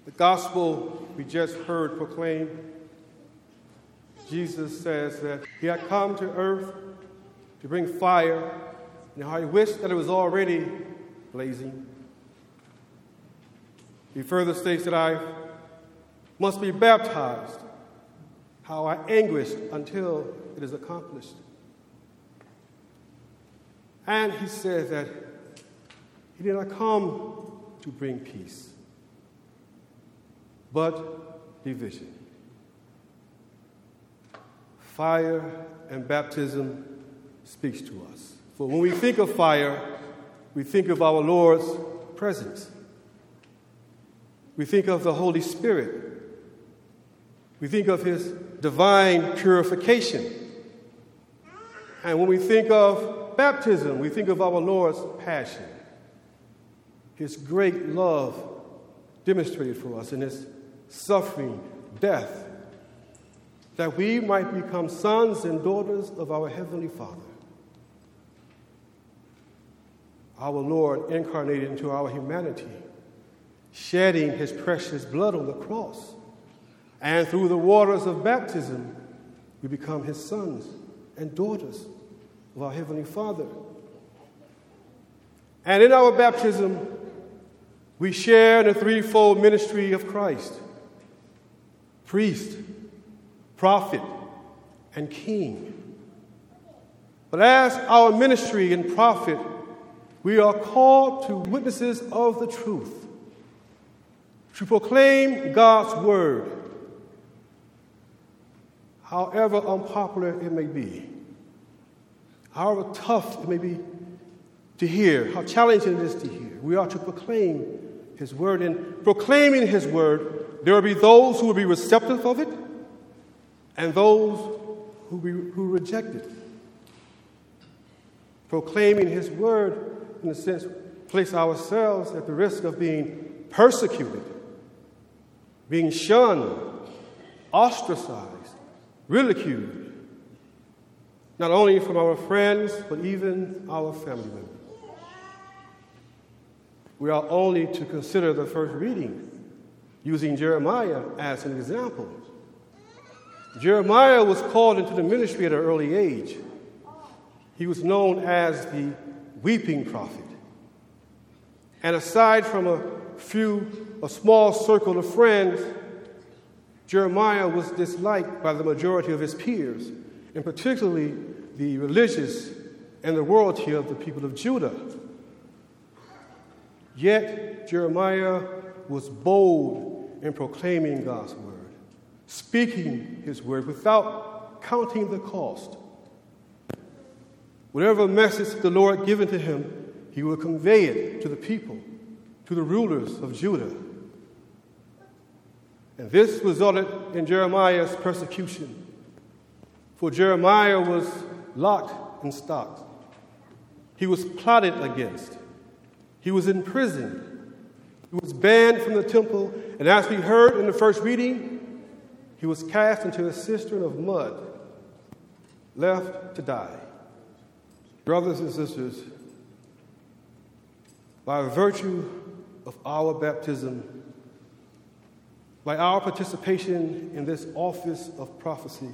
The gospel we just heard proclaimed, Jesus says that he had come to earth to bring fire, and how he wished that it was already blazing. He further states that I must be baptized, how I anguished until it is accomplished. And he says that he did not come to bring peace, but division. Fire and baptism speaks to us. For when we think of fire, we think of our Lord's presence. We think of the Holy Spirit. We think of his divine purification. And when we think of baptism, we think of our Lord's passion, his great love demonstrated for us in his suffering, death, that we might become sons and daughters of our Heavenly Father. Our Lord incarnated into our humanity, shedding his precious blood on the cross. And through the waters of baptism, we become his sons and daughters of our Heavenly Father. And in our baptism, we share in the threefold ministry of Christ: priest, prophet, and king. But as our ministry and prophet, we are called to witnesses of the truth, to proclaim God's word, however unpopular it may be, however tough it may be to hear, how challenging it is to hear. We are to proclaim his word, and proclaiming his word, there will be those who will be receptive of it and those who reject it. Proclaiming his word, in a sense, place ourselves at the risk of being persecuted, being shunned, ostracized, ridiculed, not only from our friends, but even our family members. We are only to consider the first reading, using Jeremiah as an example. Jeremiah was called into the ministry at an early age. He was known as the weeping prophet. And aside from a small circle of friends, Jeremiah was disliked by the majority of his peers, and particularly the religious and the royalty of the people of Judah. Yet Jeremiah was bold in proclaiming God's word, speaking his word without counting the cost. Whatever message the Lord given to him, he will convey it to the people, to the rulers of Judah. And this resulted in Jeremiah's persecution. For Jeremiah was locked and stocked. He was plotted against. He was imprisoned. He was banned from the temple. And as we heard in the first reading, he was cast into a cistern of mud, left to die. Brothers and sisters, by virtue of our baptism, by our participation in this office of prophecy,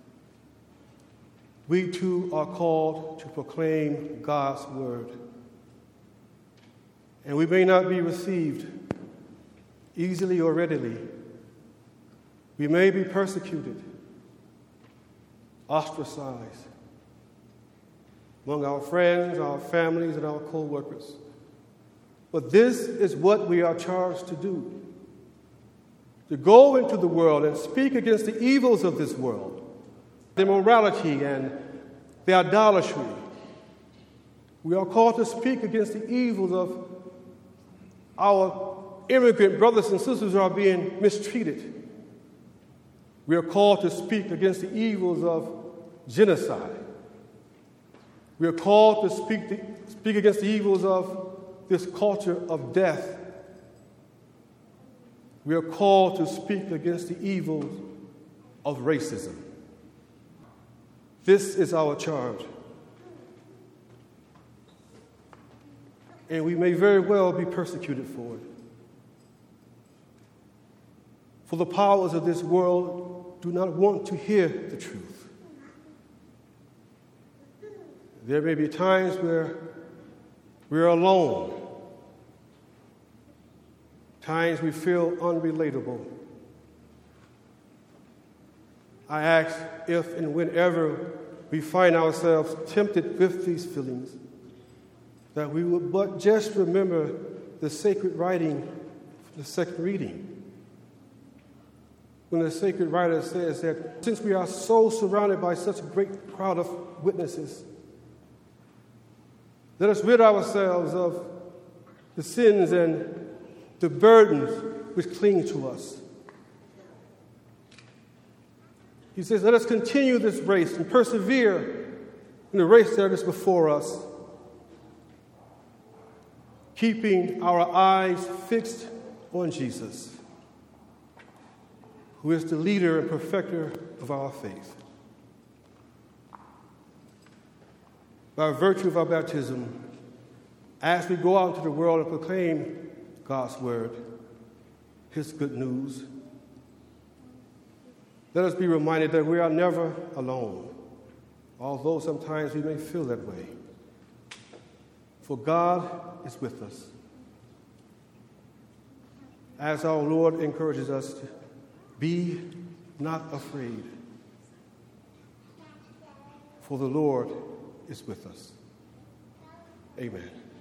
we too are called to proclaim God's word. And we may not be received easily or readily. We may be persecuted, ostracized among our friends, our families, and our co-workers. But this is what we are charged to do: to go into the world and speak against the evils of this world, the immorality and the idolatry. We are called to speak against the evils of our immigrant brothers and sisters who are being mistreated. We are called to speak against the evils of genocide. We are called to speak against the evils of this culture of death. We are called to speak against the evils of racism. This is our charge. And we may very well be persecuted for it. For the powers of this world do not want to hear the truth. There may be times where we're alone. Times we feel unrelatable. I ask if and whenever we find ourselves tempted with these feelings, that we would but just remember the sacred writing from the second reading. When the sacred writer says that since we are so surrounded by such a great crowd of witnesses, let us rid ourselves of the sins and the burdens which cling to us. He says, let us continue this race and persevere in the race that is before us, keeping our eyes fixed on Jesus, who is the leader and perfecter of our faith. By virtue of our baptism, as we go out into the world and proclaim God's word, his good news, let us be reminded that we are never alone, although sometimes we may feel that way. For God is with us. As our Lord encourages us to be not afraid, for the Lord is with us. Amen.